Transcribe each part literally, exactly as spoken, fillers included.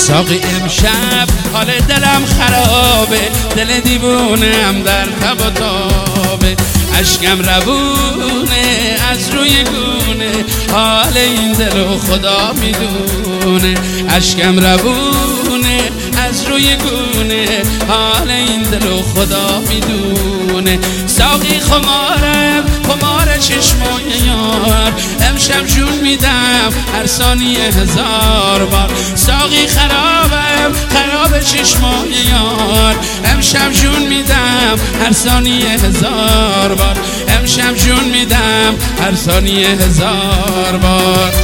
ساقی امشب حال دلم خرابه، دل دیوونم در تب و تابه، اشکم روونه از روی گونه، حال این دل و خدا میدونه. اشکم روونه از روی گونه، حال این دل و خدا میدونه. ساقی خمارم خمار چشمای یار، امشب جون میدم هر ثانیه هزار بار. ساقی خرابم خراب چشمای یار، امشب جون میدم هر ثانیه هزار بار. امشب جون میدم هر ثانیه هزار بار.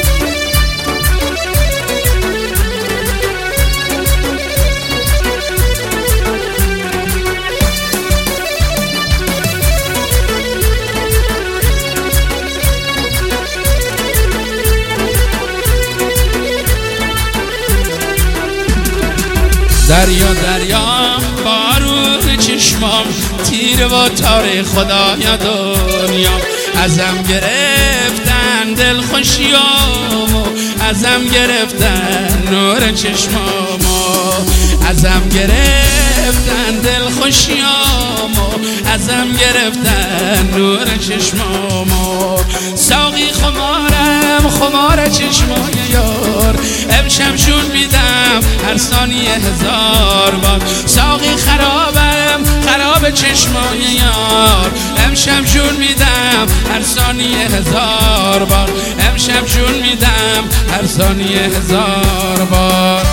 دریا دریا بارون چشمام، تیر و تار خدای دنیا. ازم گرفتن دل خوشیامو، ازم گرفتن نور چشمامو. ازم گرفتن دل خوشیامو، ازم گرفتن نور چشمامو. ساقی خمارم خمار چشمای یار، امشب جون میدم هر ثانیه هزار بار. ساقی خرابم خراب چشمای یار، امشب جون میدم هر ثانیه هزار بار. امشب جون میدم هر ثانیه هزار بار.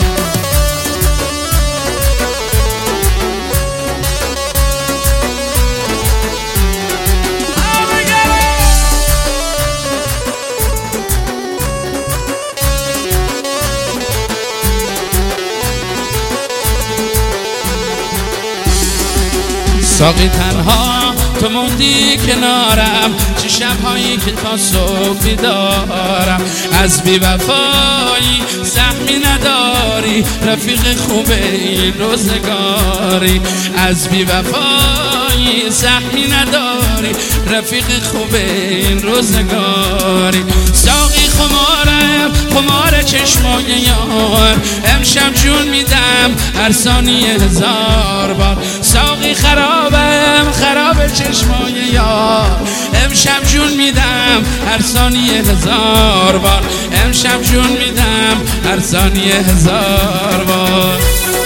ساقی تنها تو موندی کنارم، چه شبهایی که تا صبح بیدارم. از بی وفایی سهمی نداری، رفیق خوب این روزگاری. از بی وفایی سهمی نداری، رفیق خوب این روزگاری. ساقی خمارم خمار چشمای یار، امشب جون میدم هر ثانیه هزار بار. ساقی خرابم خراب چشمای یار، امشب جون میدم هر ثانیه هزار بار. امشب جون میدم هر ثانیه هزار بار.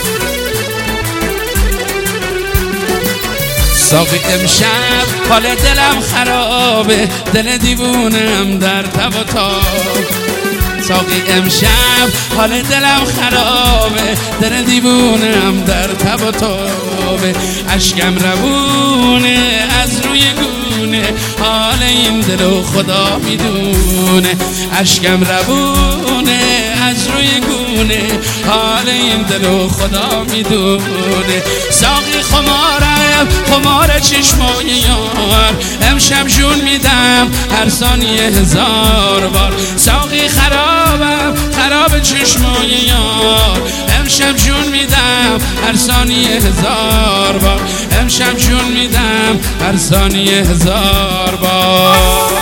ساقی امشب حال دلم خرابه، دل دیوونم در تب و تاب. ساقی امشب حال دلم خرابه، دل دیوونم در تب و تابه. اشکم روونه از روی گونه، حال این دل و خدا میدونه. اشکم روونه از روی گونه، حال این دل و خدا میدونه. ساقی خمارم خمار چشمای یار، امشب جون میدم هر ثانیه هزار بار. ساقی خرابم خراب چشمای یار، امشب جون میدم هر ثانیه هزار بار. امشب جون میدم هر ثانیه هزار بار.